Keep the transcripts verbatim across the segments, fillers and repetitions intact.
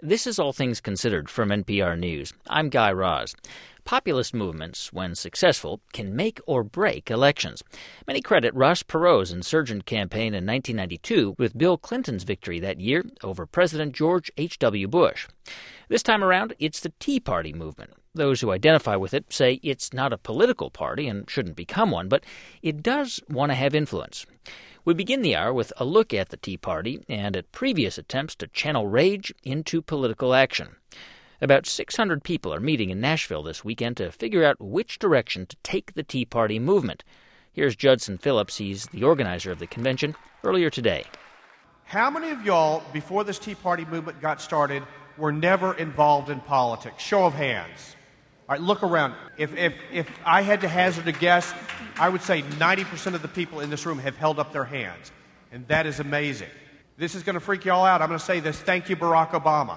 This is All Things Considered from N P R News. I'm Guy Raz. Populist movements, when successful, can make or break elections. Many credit Ross Perot's insurgent campaign in nineteen ninety-two with Bill Clinton's victory that year over President George H W. Bush. This time around, it's the Tea Party movement. Those who identify with it say it's not a political party and shouldn't become one, but it does want to have influence. We begin the hour with a look at the Tea Party and at previous attempts to channel rage into political action. About six hundred people are meeting in Nashville this weekend to figure out which direction to take the Tea Party movement. Here's Judson Phillips. He's the organizer of the convention earlier today. How many of y'all, before this Tea Party movement got started, were never involved in politics? Show of hands. All right, look around. If if if I had to hazard a guess, I would say ninety percent of the people in this room have held up their hands. And that is amazing. This is going to freak y'all out. I'm going to say this. Thank you, Barack Obama.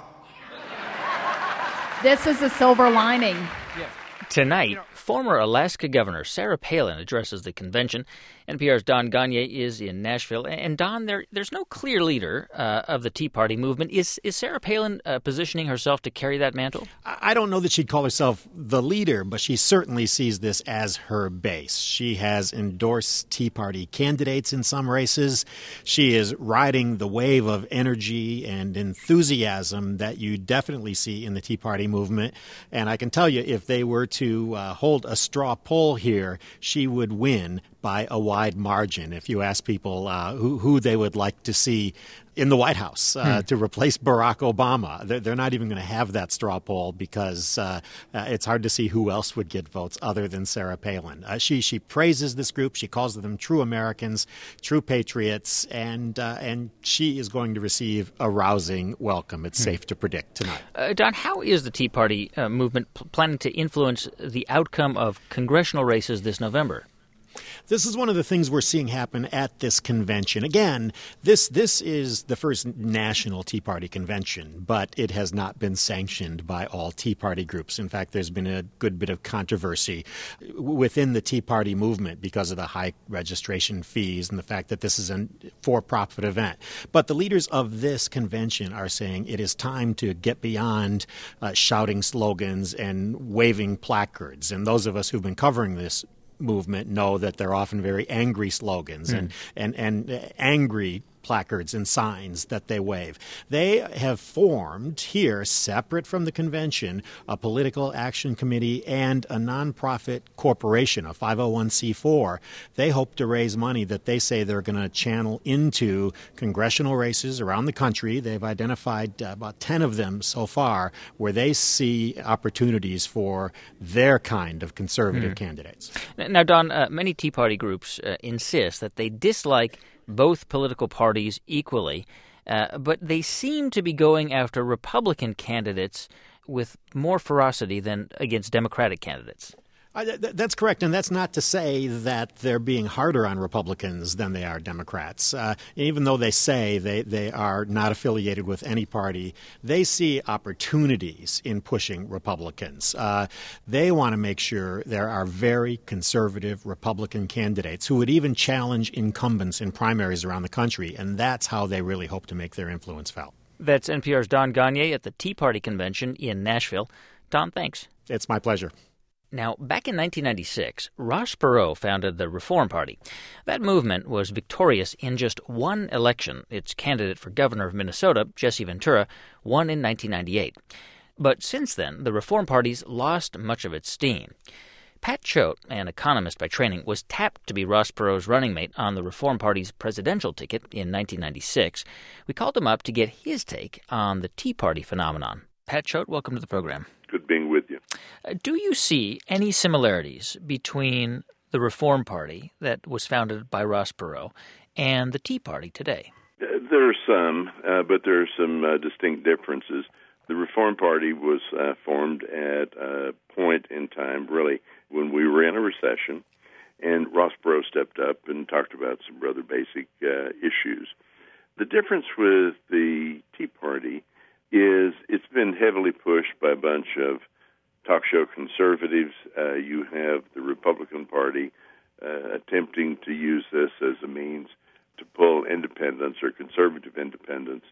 This is a silver lining. Yes. Tonight, former Alaska Governor Sarah Palin addresses the convention. N P R's Don Gagné is in Nashville. And Don, there, there's no clear leader uh, of the Tea Party movement. Is is Sarah Palin uh, positioning herself to carry that mantle? I don't know that she'd call herself the leader, but she certainly sees this as her base. She has endorsed Tea Party candidates in some races. She is riding the wave of energy and enthusiasm that you definitely see in the Tea Party movement. And I can tell you, if they were to uh, hold a straw poll here, she would win by a wide margin. If you ask people uh, who, who they would like to see in the White House uh, hmm. to replace Barack Obama, they're, they're not even going to have that straw poll because uh, uh, it's hard to see who else would get votes other than Sarah Palin. Uh, she she praises this group. She calls them true Americans, true patriots, and uh, and she is going to receive a rousing welcome. It's hmm. safe to predict tonight. Uh, Don, how is the Tea Party uh, movement p- planning to influence the outcome of congressional races this November? This is one of the things we're seeing happen at this convention. Again, this this is the first national Tea Party convention, but it has not been sanctioned by all Tea Party groups. In fact, there's been a good bit of controversy within the Tea Party movement because of the high registration fees and the fact that this is a for-profit event. But the leaders of this convention are saying it is time to get beyond uh, shouting slogans and waving placards. And those of us who've been covering this movement know that they're often very angry slogans mm. and, and, and angry placards and signs that they wave. They have formed here, separate from the convention, a political action committee and a nonprofit corporation, a five oh one c four. They hope to raise money that they say they're going to channel into congressional races around the country. They've identified uh, about ten of them so far where they see opportunities for their kind of conservative mm. candidates. Now, Don, uh, many Tea Party groups uh, insist that they dislike both political parties equally, uh, but they seem to be going after Republican candidates with more ferocity than against Democratic candidates. Uh, th- that's correct, and that's not to say that they're being harder on Republicans than they are Democrats. Uh, even though they say they, they are not affiliated with any party, they see opportunities in pushing Republicans. Uh, they want to make sure there are very conservative Republican candidates who would even challenge incumbents in primaries around the country, and that's how they really hope to make their influence felt. That's N P R's Don Gagné at the Tea Party convention in Nashville. Don, thanks. It's my pleasure. Now, back in nineteen ninety-six, Ross Perot founded the Reform Party. That movement was victorious in just one election. Its candidate for governor of Minnesota, Jesse Ventura, won in nineteen ninety-eight. But since then, the Reform Party's lost much of its steam. Pat Choate, an economist by training, was tapped to be Ross Perot's running mate on the Reform Party's presidential ticket in nineteen ninety-six. We called him up to get his take on the Tea Party phenomenon. Pat Choate, welcome to the program. Good being with you. Uh, do you see any similarities between the Reform Party that was founded by Ross Perot and the Tea Party today? Uh, there are some, uh, but there are some uh, distinct differences. The Reform Party was uh, formed at a point in time, really, when we were in a recession, and Ross Perot stepped up and talked about some rather basic uh, issues. The difference with the Tea Party is it's been heavily pushed by a bunch of talk show conservatives. Uh, you have the Republican Party uh, attempting to use this as a means to pull independents or conservative independents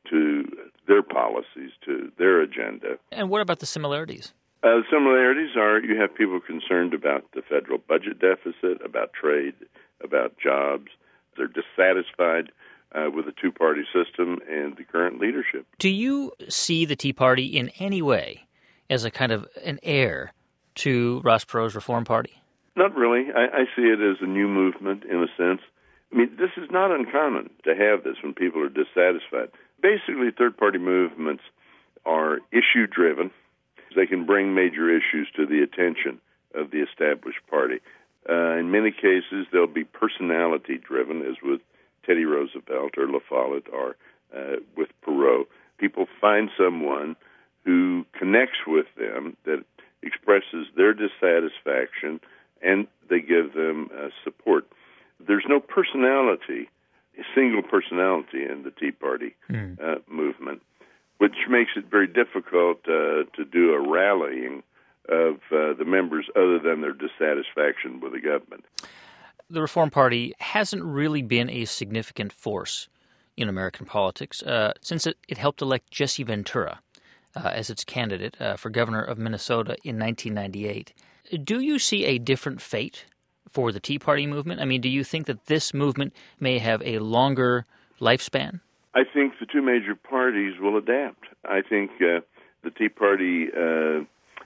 to their policies, to their agenda. And what about the similarities? Uh, the similarities are you have people concerned about the federal budget deficit, about trade, about jobs. They're dissatisfied uh, with the two-party system and the current leadership. Do you see the Tea Party in any way as a kind of an heir to Ross Perot's Reform Party? Not really. I, I see it as a new movement in a sense. I mean, this is not uncommon to have this when people are dissatisfied. Basically, third-party movements are issue-driven. They can bring major issues to the attention of the established party. Uh, in many cases, they'll be personality-driven, as with Teddy Roosevelt or La Follette or uh, with Perot. People find someone who connects with them, that expresses their dissatisfaction, and they give them uh, support. There's no personality, a single personality in the Tea Party mm. uh, movement, which makes it very difficult uh, to do a rallying of uh, the members other than their dissatisfaction with the government. The Reform Party hasn't really been a significant force in American politics uh, since it, it helped elect Jesse Ventura uh, as its candidate uh, for governor of Minnesota in nineteen ninety-eight. Do you see a different fate for the Tea Party movement? I mean, do you think that this movement may have a longer lifespan? I think the two major parties will adapt. I think uh, the Tea Party uh,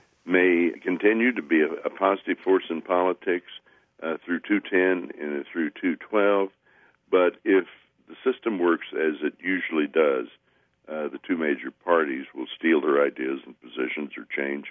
may continue to be a, a positive force in politics uh, through two ten and through two twelve, but if the system works as it usually does, uh, the two major parties will steal their ideas and positions or change,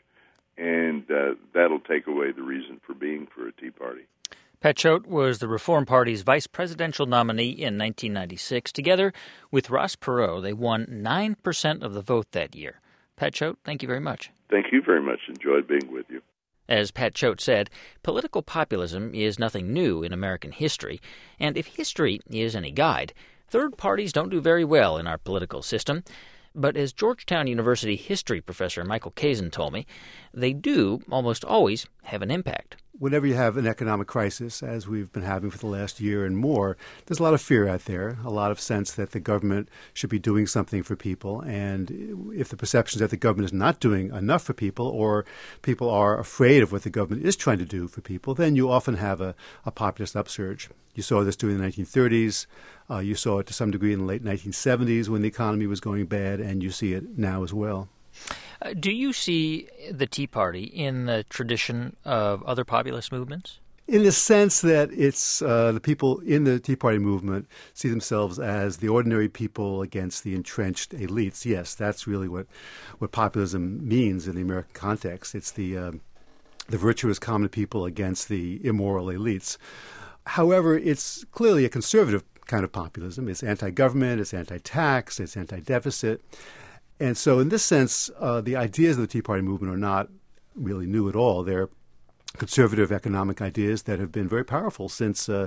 and uh, that'll take away the reason for being for a Tea Party. Pat Choate was the Reform Party's vice presidential nominee in nineteen ninety-six. Together with Ross Perot, they won nine percent of the vote that year. Pat Choate, thank you very much. Thank you very much. Enjoyed being with you. As Pat Choate said, political populism is nothing new in American history, and if history is any guide, third parties don't do very well in our political system. But as Georgetown University history professor Michael Kazin told me, they do almost always have an impact. Whenever you have an economic crisis, as we've been having for the last year and more, there's a lot of fear out there, a lot of sense that the government should be doing something for people. And if the perception is that the government is not doing enough for people, or people are afraid of what the government is trying to do for people, then you often have a, a populist upsurge. You saw this during the nineteen thirties. Uh, you saw it to some degree in the late nineteen seventies when the economy was going bad, and you see it now as well. Uh, do you see the Tea Party in the tradition of other populist movements? In the sense that it's uh, the people in the Tea Party movement see themselves as the ordinary people against the entrenched elites. Yes, that's really what, what populism means in the American context. It's the uh, the virtuous common people against the immoral elites. However, it's clearly a conservative kind of populism. It's anti-government, it's anti-tax, it's anti-deficit. And so in this sense, uh, the ideas of the Tea Party movement are not really new at all. They're conservative economic ideas that have been very powerful since uh,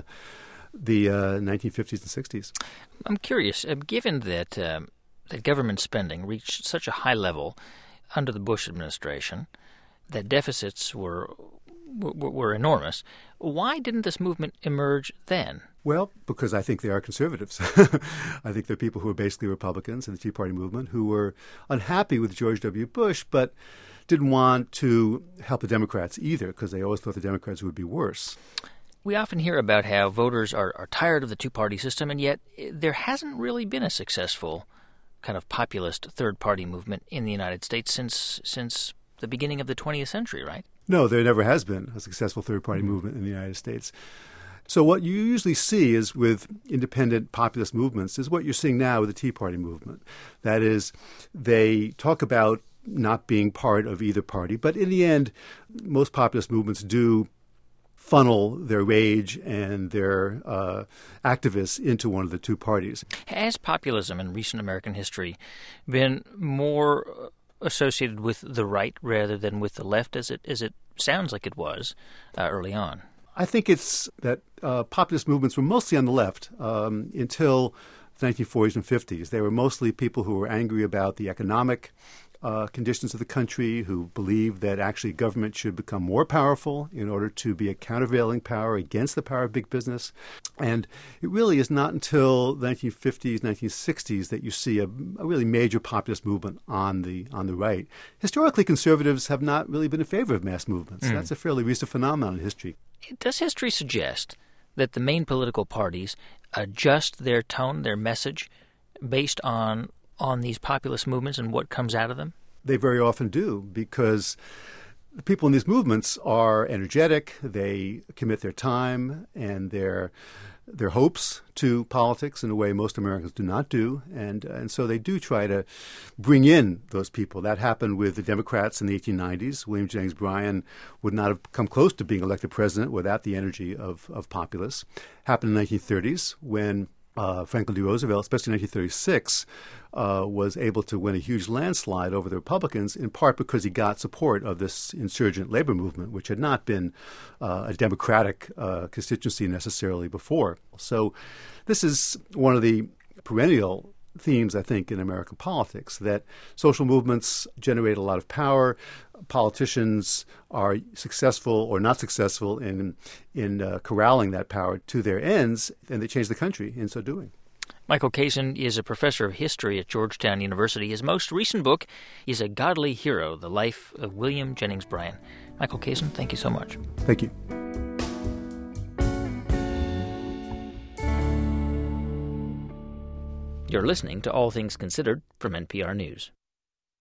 the uh, nineteen fifties and sixties. I'm curious, uh, given that, uh, that government spending reached such a high level under the Bush administration, that deficits were w- were enormous, why didn't this movement emerge then? Well, because I think they are conservatives. I think they're people who are basically Republicans in the Tea Party movement who were unhappy with George W. Bush, but didn't want to help the Democrats either because they always thought the Democrats would be worse. We often hear about how voters are, are tired of the two-party system, and yet there hasn't really been a successful kind of populist third-party movement in the United States since since the beginning of the twentieth century, right? No, there never has been a successful third-party mm-hmm. movement in the United States. So what you usually see is with independent populist movements is what you're seeing now with the Tea Party movement. That is, they talk about not being part of either party, but in the end, most populist movements do funnel their rage and their uh, activists into one of the two parties. Has populism in recent American history been more associated with the right rather than with the left, as it as it sounds like it was uh, early on? I think it's that uh, populist movements were mostly on the left um, until the nineteen forties and fifties. They were mostly people who were angry about the economic uh, conditions of the country, who believed that actually government should become more powerful in order to be a countervailing power against the power of big business. And it really is not until the nineteen fifties, nineteen sixties that you see a, a really major populist movement on the on the right. Historically, conservatives have not really been in favor of mass movements. Mm. That's a fairly recent phenomenon in history. Does history suggest that the main political parties adjust their tone, their message, based on on these populist movements and what comes out of them? They very often do, because the people in these movements are energetic. They commit their time and their their hopes to politics in a way most Americans do not do. And, and so they do try to bring in those people. That happened with the Democrats in the eighteen nineties. William Jennings Bryan would not have come close to being elected president without the energy of, of populists. Happened in the nineteen thirties when Uh, Franklin D. Roosevelt, especially in nineteen thirty-six, uh, was able to win a huge landslide over the Republicans, in part because he got support of this insurgent labor movement, which had not been uh, a Democratic uh, constituency necessarily before. So this is one of the perennial themes, I think, in American politics, that social movements generate a lot of power. Politicians are successful or not successful in in uh, corralling that power to their ends, and they change the country in so doing. Michael Kazin is a professor of history at Georgetown University. His most recent book is A Godly Hero, The Life of William Jennings Bryan. Michael Kazin, thank you so much. Thank you. You're listening to All Things Considered from N P R News.